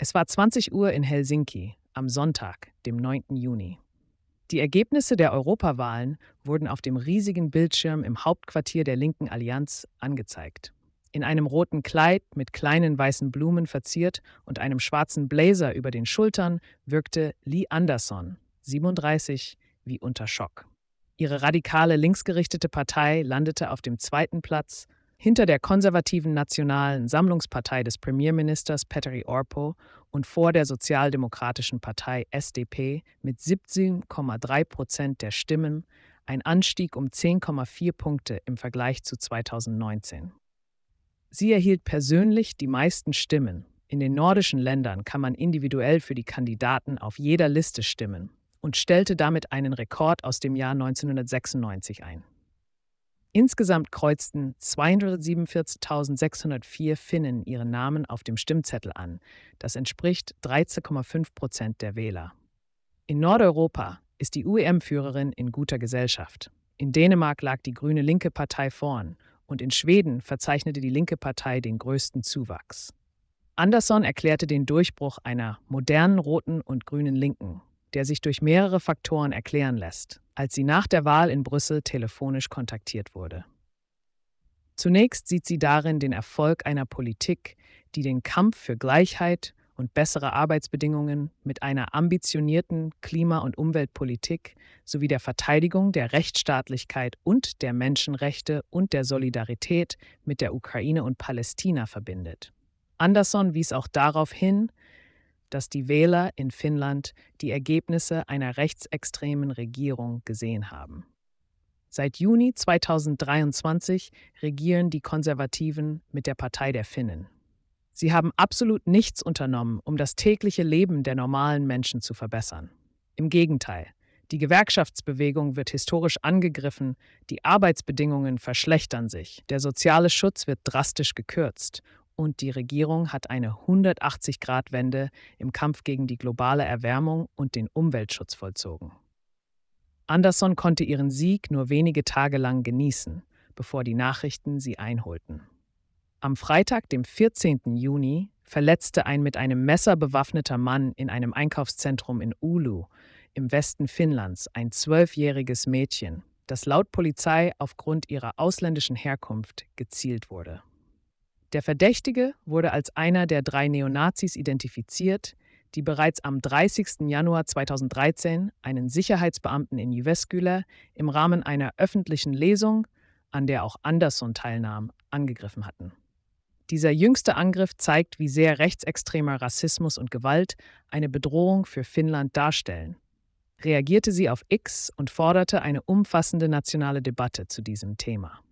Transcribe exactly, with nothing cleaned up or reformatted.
Es war zwanzig Uhr in Helsinki am Sonntag, dem neunten Juni. Die Ergebnisse der Europawahlen wurden auf dem riesigen Bildschirm im Hauptquartier der linken Allianz angezeigt. In einem roten Kleid mit kleinen weißen Blumen verziert und einem schwarzen Blazer über den Schultern wirkte Li Andersson, siebenunddreißig, wie unter Schock. Ihre radikale linksgerichtete Partei landete auf dem zweiten Platz, hinter der konservativen Nationalen Sammlungspartei des Premierministers Petteri Orpo und vor der Sozialdemokratischen Partei S D P mit siebzehn Komma drei Prozent der Stimmen, ein Anstieg um zehn Komma vier Punkte im Vergleich zu zweitausendneunzehn. Sie erhielt persönlich die meisten Stimmen. In den nordischen Ländern kann man individuell für die Kandidaten auf jeder Liste stimmen und stellte damit einen Rekord aus dem Jahr neunzehnhundertsechsundneunzig ein. Insgesamt kreuzten zweihundertsiebenundvierzigtausendsechshundertvier Finnen ihren Namen auf dem Stimmzettel an. Das entspricht dreizehn Komma fünf Prozent der Wähler. In Nordeuropa ist die U E M-Führerin in guter Gesellschaft. In Dänemark lag die Grüne Linke Partei vorn und in Schweden verzeichnete die Linke Partei den größten Zuwachs. Andersson erklärte den Durchbruch einer modernen roten und grünen Linken, der sich durch mehrere Faktoren erklären lässt, als sie nach der Wahl in Brüssel telefonisch kontaktiert wurde. Zunächst sieht sie darin den Erfolg einer Politik, die den Kampf für Gleichheit und bessere Arbeitsbedingungen mit einer ambitionierten Klima- und Umweltpolitik sowie der Verteidigung der Rechtsstaatlichkeit und der Menschenrechte und der Solidarität mit der Ukraine und Palästina verbindet. Andersson wies auch darauf hin, dass die Wähler in Finnland die Ergebnisse einer rechtsextremen Regierung gesehen haben. Seit Juni zweitausenddreiundzwanzig regieren die Konservativen mit der Partei der Finnen. Sie haben absolut nichts unternommen, um das tägliche Leben der normalen Menschen zu verbessern. Im Gegenteil, die Gewerkschaftsbewegung wird historisch angegriffen, die Arbeitsbedingungen verschlechtern sich, der soziale Schutz wird drastisch gekürzt und die Regierung hat eine hundertachtzig-Grad-Wende im Kampf gegen die globale Erwärmung und den Umweltschutz vollzogen. Andersson konnte ihren Sieg nur wenige Tage lang genießen, bevor die Nachrichten sie einholten. Am Freitag, dem vierzehnten Juni, verletzte ein mit einem Messer bewaffneter Mann in einem Einkaufszentrum in Oulu im Westen Finnlands ein zwölfjähriges Mädchen, das laut Polizei aufgrund ihrer ausländischen Herkunft gezielt wurde. Der Verdächtige wurde als einer der drei Neonazis identifiziert, die bereits am dreißigsten Januar zweitausenddreizehn einen Sicherheitsbeamten in Jyväskylä im Rahmen einer öffentlichen Lesung, an der auch Andersson teilnahm, angegriffen hatten. Dieser jüngste Angriff zeigt, wie sehr rechtsextremer Rassismus und Gewalt eine Bedrohung für Finnland darstellen. Reagierte sie auf X und forderte eine umfassende nationale Debatte zu diesem Thema.